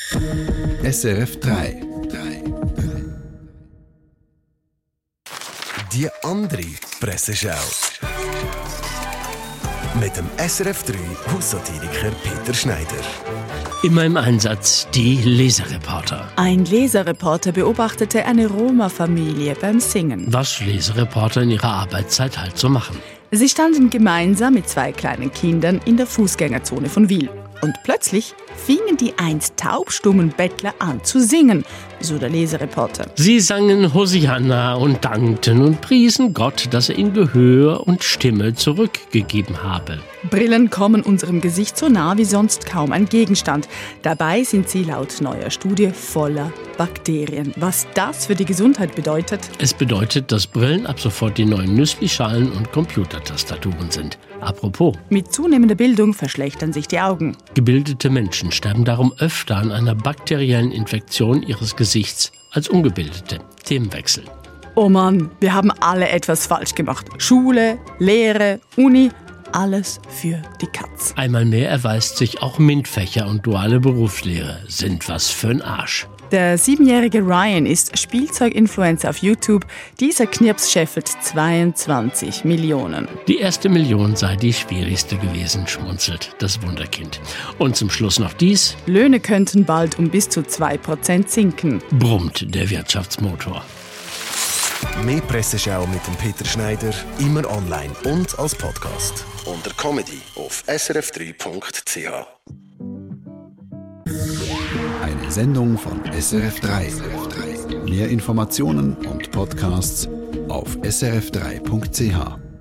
SRF 3. Die andere Presseschau. Mit dem SRF 3 Haussatiriker Peter Schneider. Immer im Einsatz die Leserreporter. Ein Leserreporter beobachtete eine Roma-Familie beim Singen. Was Leserreporter in ihrer Arbeitszeit halt so machen. Sie standen gemeinsam mit 2 kleinen Kindern in der Fußgängerzone von Wil. Und plötzlich fingen die einst taubstummen Bettler an zu singen, so der Leserreporter. Sie sangen Hosianna und dankten und priesen Gott, dass er ihnen Gehör und Stimme zurückgegeben habe. Brillen kommen unserem Gesicht so nah wie sonst kaum ein Gegenstand. Dabei sind sie laut neuer Studie voller Bakterien. Was das für die Gesundheit bedeutet? Es bedeutet, dass Brillen ab sofort die neuen Nüsslischalen und Computertastaturen sind. Apropos. Mit zunehmender Bildung verschlechtern sich die Augen. Gebildete Menschen sterben darum öfter an einer bakteriellen Infektion ihres Gesichts als Ungebildete. Themenwechsel. Oh Mann, wir haben alle etwas falsch gemacht. Schule, Lehre, Uni, alles für die Katz. Einmal mehr erweist sich, auch MINT-Fächer und duale Berufslehre sind was für'n Arsch. Der 7-jährige Ryan ist Spielzeuginfluencer auf YouTube. Dieser Knirps scheffelt 22 Millionen. Die erste Million sei die schwierigste gewesen, schmunzelt das Wunderkind. Und zum Schluss noch dies. Löhne könnten bald um bis zu 2% sinken. Brummt der Wirtschaftsmotor. Mehr Presseschau mit dem Peter Schneider, immer online und als Podcast. Unter Comedy auf srf3.ch. Eine Sendung von SRF 3. Mehr Informationen und Podcasts auf srf3.ch.